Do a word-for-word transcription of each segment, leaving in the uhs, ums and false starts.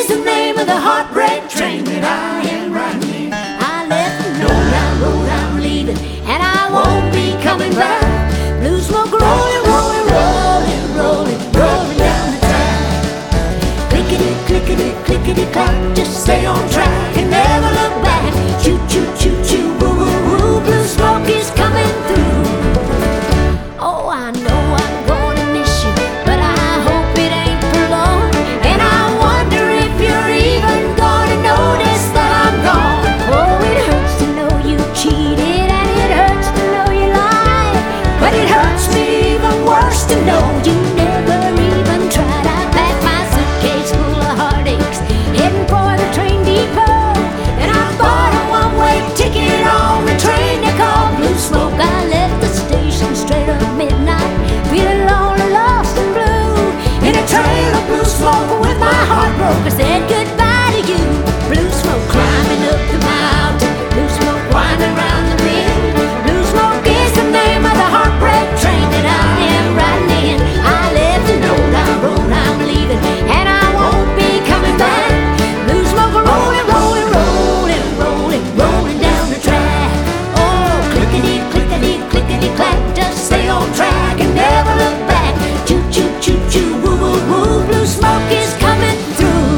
is the name of the heartbreak train that I am riding. I left the road, I road, I'm leaving, and I won't be coming back. Blue smoke rolling, rolling, rolling, rolling, rolling down the track. Clickety, clickety, clickety, clack, just stay on track and never look back. Choo, choo, choo, choo, woo, woo, woo, blue smoke is coming through. Oh, I know I'm gonna miss you, but I hope it ain't for long. And I wonder if you're even gonna notice that I'm gone. Oh, it hurts to know you cheated, and it hurts to know you lied, but it hurts me even worse to know you never even tried. I packed my suitcase full of heartaches, heading for the train depot, and I bought a one-way ticket on the train they call Blue Smoke. I left the station straight up midnight, feeling lonely, lost and blue, in a trail of blue smoke with my heart broke. I said goodbye to you. Blue smoke climbing up the mountain, blue smoke winding round the bend. Blue smoke is the name of the heartbreak train that I am riding in. I left the note, I wrote, I'm leaving, and I won't be coming back. Blue smoke rolling, rolling, rolling, rolling, rolling down the track. Oh, clickety, clickety, clickety, clack, just stay on track and never look back. Choo, choo, choo, choo, woo, woo, woo, blue smoke is coming through.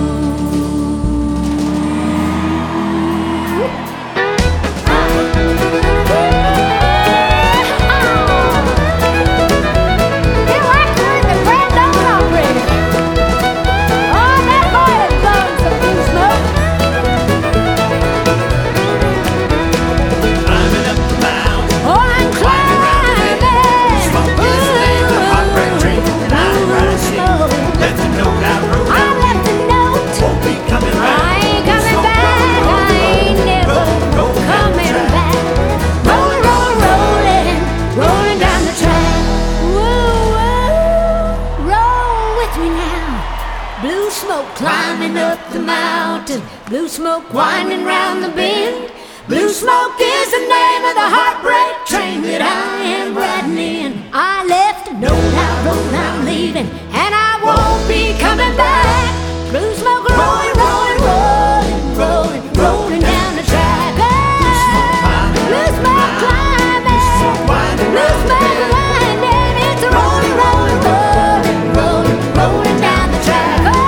Climbing up the mountain, blue smoke winding round the bend. Blue smoke is the name of the heartbreak train that I am riding in. I left a note, I wrote, I'm leaving, and I won't be coming back. Blue smoke rolling, rolling, rolling, rolling, rolling down the track. Blue smoke climbing, blue smoke winding, it's a rolling, rolling, rolling, rolling, rolling down the track.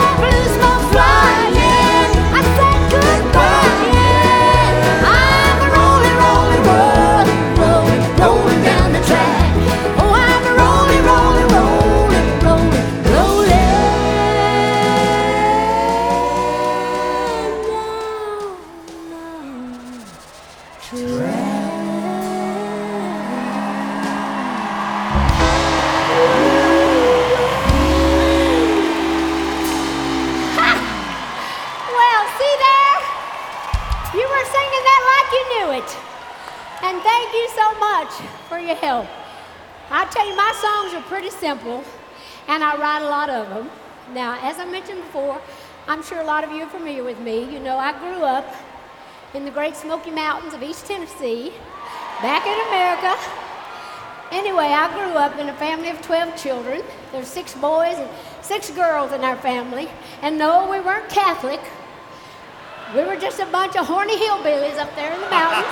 And thank you so much for your help. I tell you, my songs are pretty simple, and I write a lot of them. Now, as I mentioned before, I'm sure a lot of you are familiar with me. You know, I grew up in the Great Smoky Mountains of East Tennessee, back in America. Anyway, I grew up in a family of twelve children. There's six boys and six girls in our family. And no, we weren't Catholic. We were just a bunch of horny hillbillies up there in the mountains.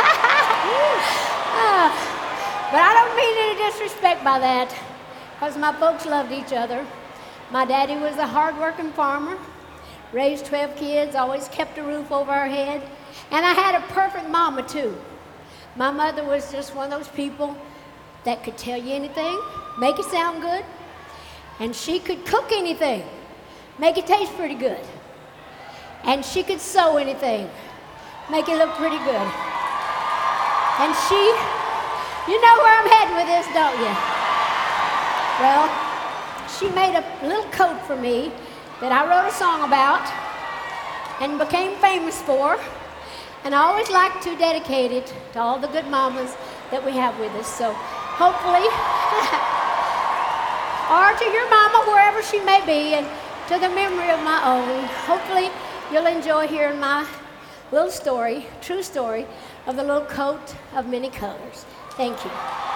uh, but I don't mean any disrespect by that, because my folks loved each other. My daddy was a hard-working farmer, raised twelve kids, always kept a roof over our head. And I had a perfect mama, too. My mother was just one of those people that could tell you anything, make it sound good, and she could cook anything, make it taste pretty good. And she could sew anything, make it look pretty good. And she, you know where I'm heading with this, don't you? Well, she made a little coat for me that I wrote a song about and became famous for. And I always like to dedicate it to all the good mamas that we have with us. So hopefully, or to your mama, wherever she may be, and to the memory of my own, hopefully you'll enjoy hearing my little story, true story, of the little coat of many colors. Thank you.